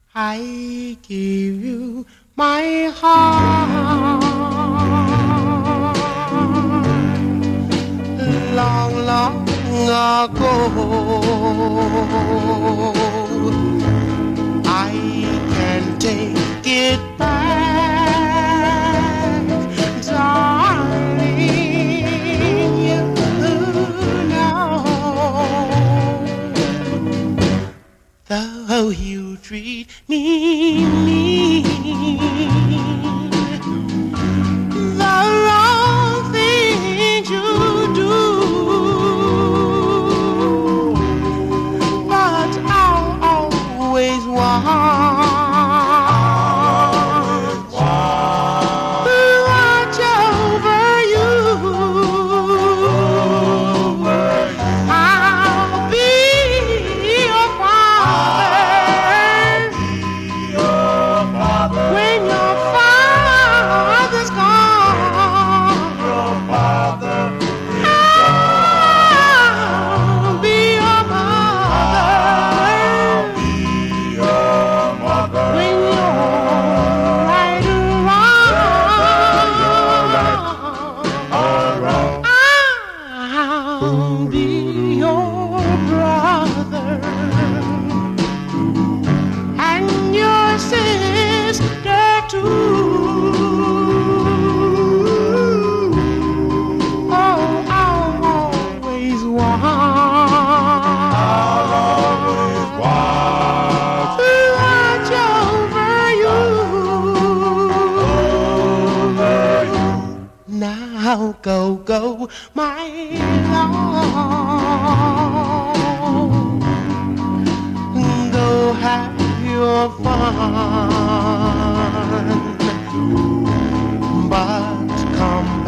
I give you my heart long, long ago. I can take it back, darling, you know. Though you treat me mean, the wrong things you do, but I'll always watch over you. I'll be your father when your father's gone. I'll be your mother when you're right or wrong. I'll be your brother and your sister too. Oh, I'll always watch over you. Now go, my love. Go have your fun, but come